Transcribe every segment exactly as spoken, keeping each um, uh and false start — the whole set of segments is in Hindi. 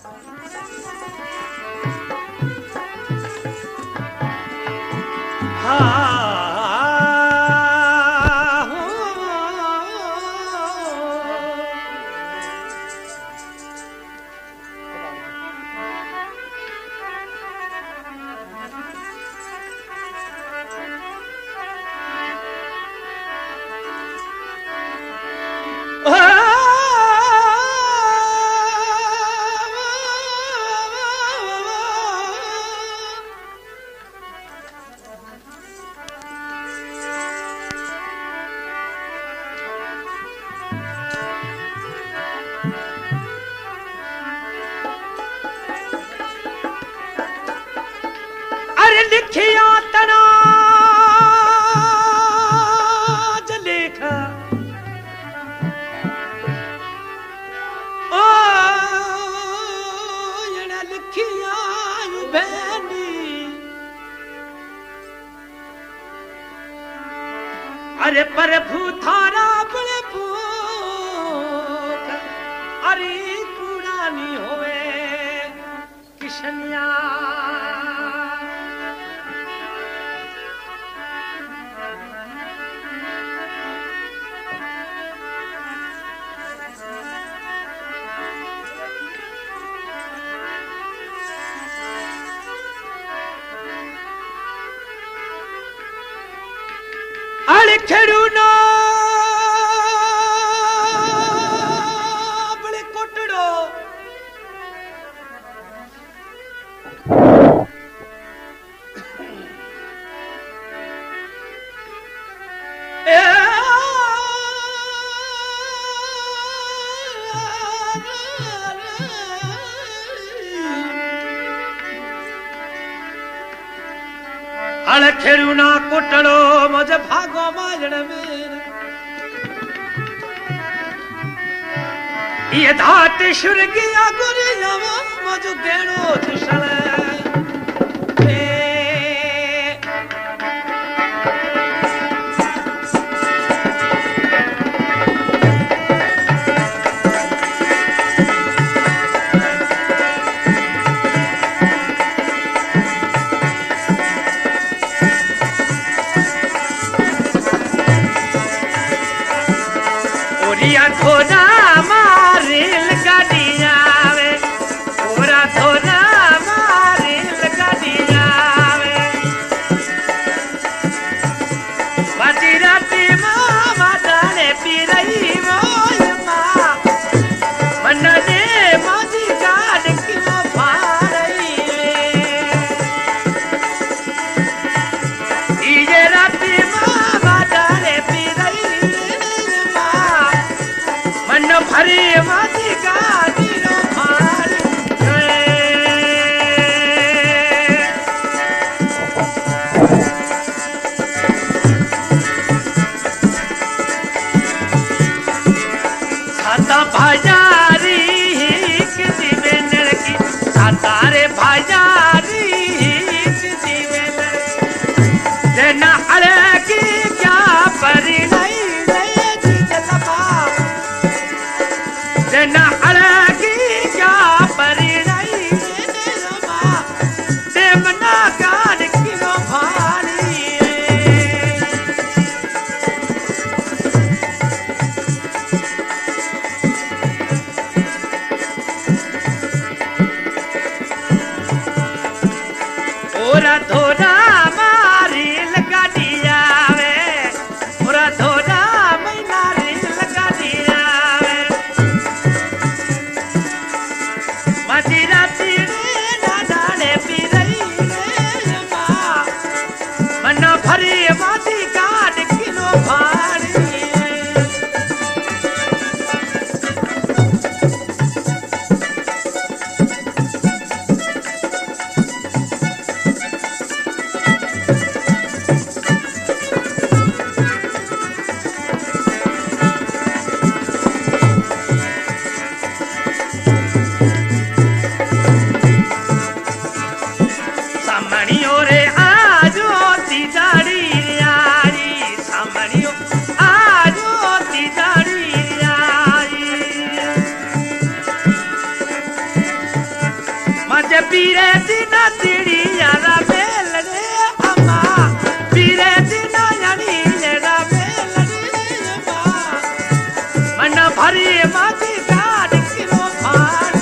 लिखिया तना लेखा ओ यड़ा लिखिया बहनी अरे प्रभु थारा बड़े भूख अरे कूड़ानी होवे किशनिया खेड़ूना बड़े कोटड़ो अड़ खेड़ूना कोटड़ो मुझे भागो माजड़ में ये धात शुर गया गुरिया मुझे गेणो दिशले थोड़ा मारिल गाड़िया वे पूरा थोड़ा मारिल गाड़िया वे बाजी राती मामा डाले पी रही मोय माँ मन ने माजी गाड़ क्यों फाड़ी ये राती मामा डाले पी रही भरी माती गाड़ी रो भारी साता भाजारी किसी बेनर की सातारे भाजारी किसी बेनर देना अरे की क्या परी नहीं ना अलगी क्या परिणय रमा देवना गान किलो भारी ओरा धोरा मारी लगा दिया वे ओरा धोरा मैना री लगा दिया वे पीरे दिना तिड़ी यारा मेल रे अम्मा पीरे दिना यानी यारा मेल रे अम्मा मन भरी माती गाड़ किरो भारी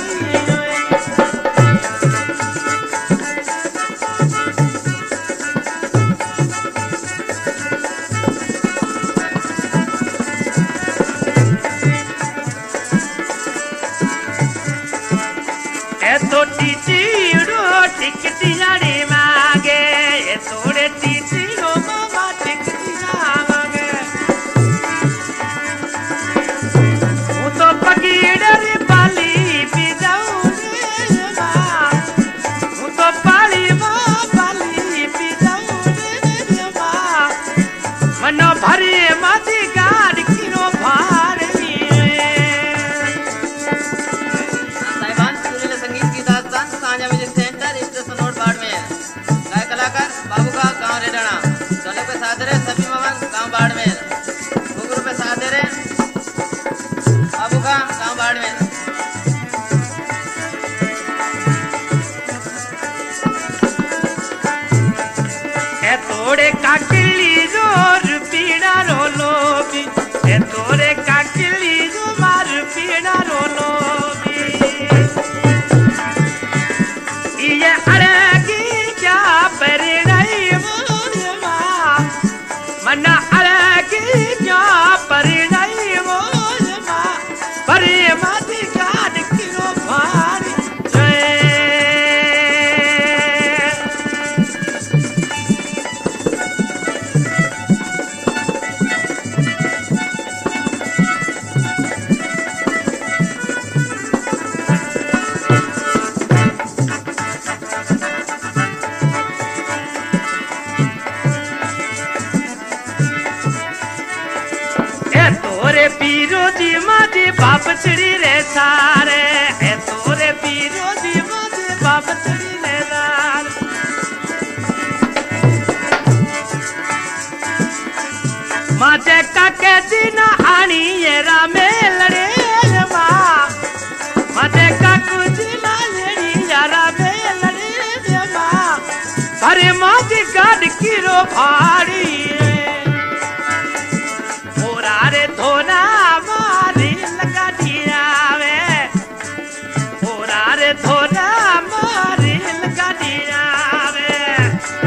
तो टीची टिकटी जानी मांगे थोड़े टीची रो मामा टिकटी मांगे वो तो पकीड़े पाली पी जाऊं रे माँ वो तो पाली माँ पाली पी जाऊं रे माँ मनो भरी माती गाड़ किरो भारी बाबू का गांव रेडाना चले पे सादरे सभी मवन गांव बाड़मेर गुगुरु पे सादरे बाबू का गांव बाड़मेर ए तोड़े काकिली जोर पीड़ा रो लोबी ए तोड़े काकिली जो मार पीड़ा रो लोबी ये अरे की क्या परे मना अलगी क्या परी नहीं वो माँ परी माती गाड़ किरो भारी पीरो जी माजी बाप चढ़ी रे सारे ए तोरे पीरो जी माजी बाप चढ़ी रे सारे माजे काके दिन आनी ये रामे लड़े माँ माजे काकू दिन लड़ी यारा में लड़े माँ अरे माजी गाड़ किरो भारी रे धोना मारी लगा दिया वे पूरा रे धोना मारी लगा दिया वे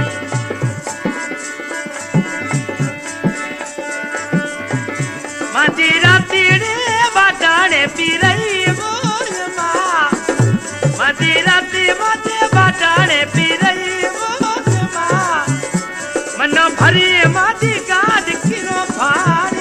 माजी राती रे बाटाने पी रही मोर माँ माजी राती माते बाटाने पी रही मोर माँ मनो भरी माटी गाड़ किरो भारी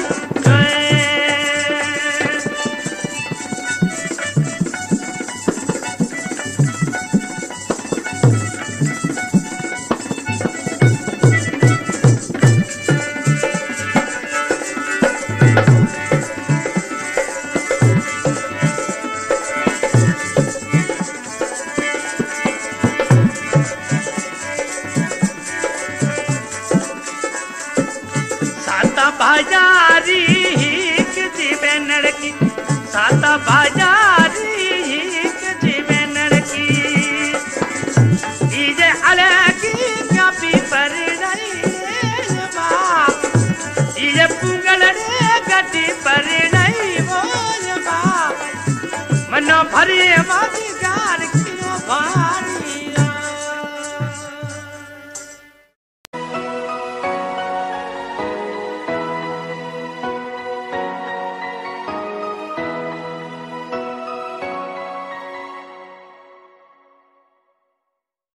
बाजारी किसी में लड़की साता बाजारी किसी में लड़की इजे अलगी क्या पी पर नहीं माँ इजे पुंगल रे गड्डी पर नहीं बोल माँ मनो भरी माती गाड़ किरो भारी